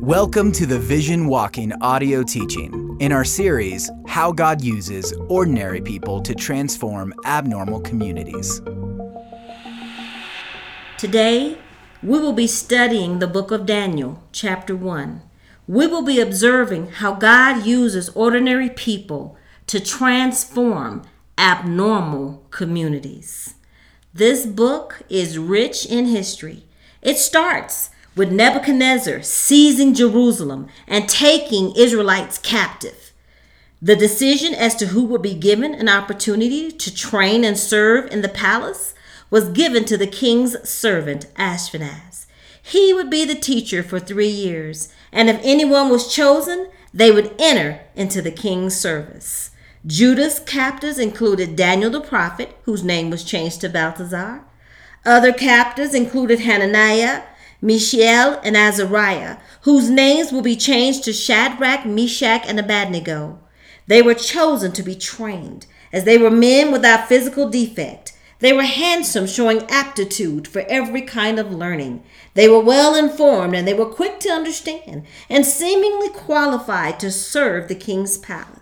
Welcome to the Vision Walking audio teaching in our series, How God Uses Ordinary People to Transform Abnormal Communities. Today, we will be studying the book of Daniel, chapter 1. We will be observing how God uses ordinary people to transform abnormal communities. This book is rich in history. It starts with Nebuchadnezzar seizing Jerusalem and taking Israelites captive. The decision as to who would be given an opportunity to train and serve in the palace was given to the king's servant Ashpenaz. He would be the teacher for 3 years, and if anyone was chosen, they would enter into the king's service. Judah's captives included Daniel the prophet, whose name was changed to Belteshazzar. Other captives included Hananiah, Mishael, and Azariah, whose names will be changed to Shadrach, Meshach, and Abednego. They were chosen to be trained, as they were men without physical defect. They were handsome, showing aptitude for every kind of learning. They were well informed, and they were quick to understand, and seemingly qualified to serve the king's palace.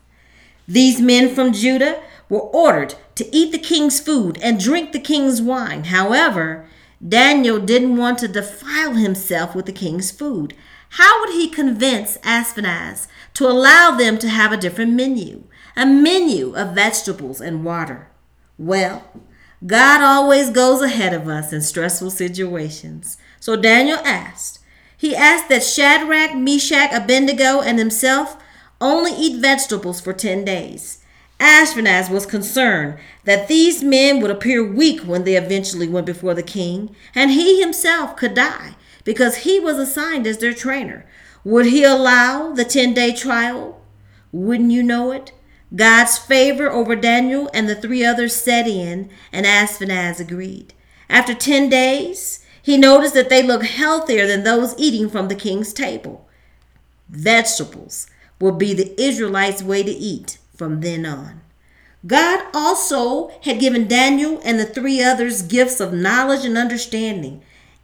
These men from Judah were ordered to eat the king's food and drink the king's wine. However, Daniel didn't want to defile himself with the king's food. How would he convince Ashpenaz to allow them to have a different menu, a menu of vegetables and water? Well, God always goes ahead of us in stressful situations. So Daniel asked. He asked that Shadrach, Meshach, Abednego, and himself only eat vegetables for 10 days. Ashpenaz was concerned that these men would appear weak when they eventually went before the king, and he himself could die because he was assigned as their trainer. Would he allow the 10-day trial? Wouldn't you know it? God's favor over Daniel and the 3 others set in, and Ashpenaz agreed. After 10 days, he noticed that they looked healthier than those eating from the king's table. Vegetables will be the Israelites' way to eat from then on. God also had given Daniel and the 3 others gifts of knowledge and understanding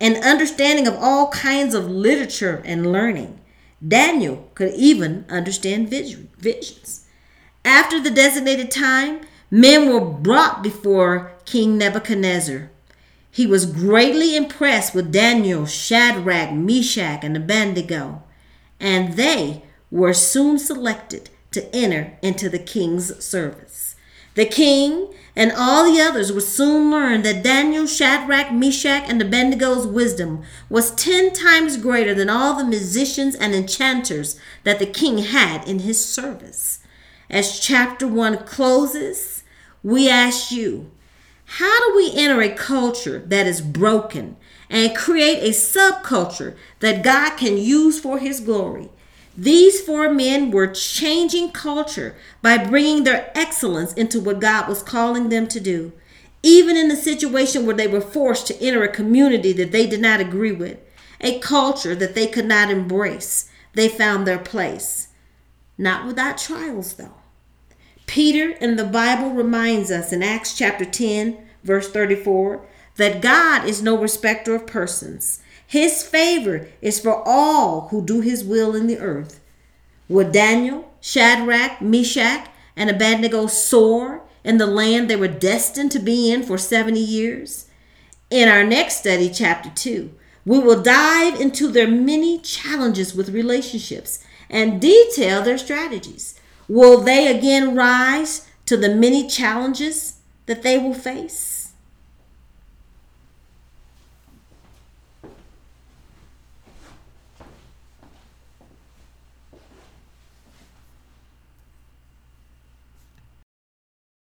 of all kinds of literature and learning. Daniel could even understand visions. After the designated time, men were brought before King Nebuchadnezzar. He was greatly impressed with Daniel, Shadrach, Meshach, and Abednego, and they were soon selected to enter into the king's service. The king and all the others would soon learn that Daniel, Shadrach, Meshach, and Abednego's wisdom was 10 times greater than all the musicians and enchanters that the king had in his service. As chapter 1 closes, we ask you, how do we enter a culture that is broken and create a subculture that God can use for his glory? These 4 men were changing culture by bringing their excellence into what God was calling them to do. Even in a situation where they were forced to enter a community that they did not agree with, a culture that they could not embrace, they found their place. Not without trials, though. Peter in the Bible reminds us in Acts chapter 10, verse 34, that God is no respecter of persons. His favor is for all who do his will in the earth. Would Daniel, Shadrach, Meshach, and Abednego soar in the land they were destined to be in for 70 years? In our next study, chapter 2, we will dive into their many challenges with relationships and detail their strategies. Will they again rise to the many challenges that they will face?